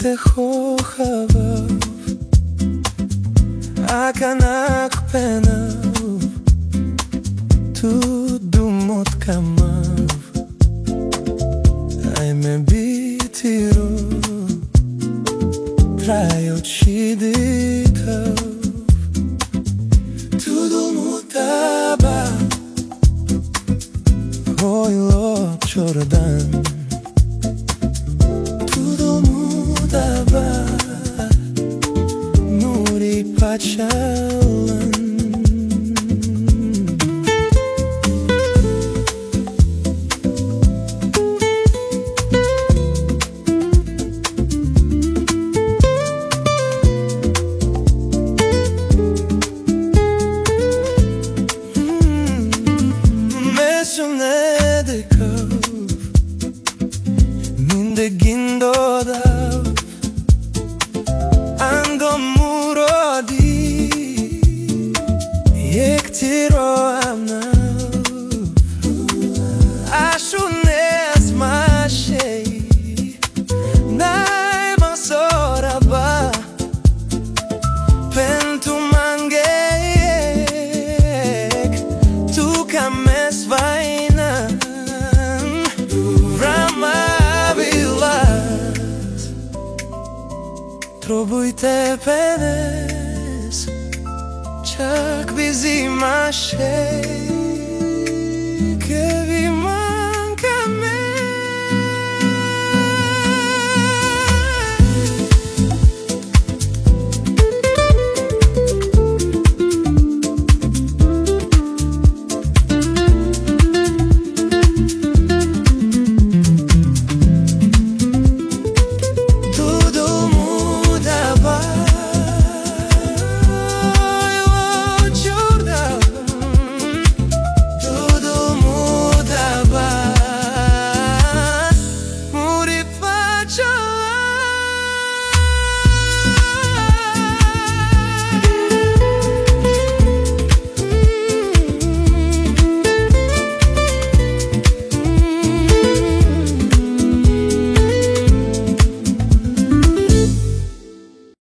te хохавав, а канак пенав, tu dumot kamav, ai me bitiro, trajot shidikav, tu dumot aba, hoj lop chordan, tu dumot aba, nuri pachalan. Gindodav Ango murodi Yek tiro amnav Ashunes mashei Nai masoraba Pentu mangek Tu kames vainan Vrama Pробуй te pedes Čak bi zima še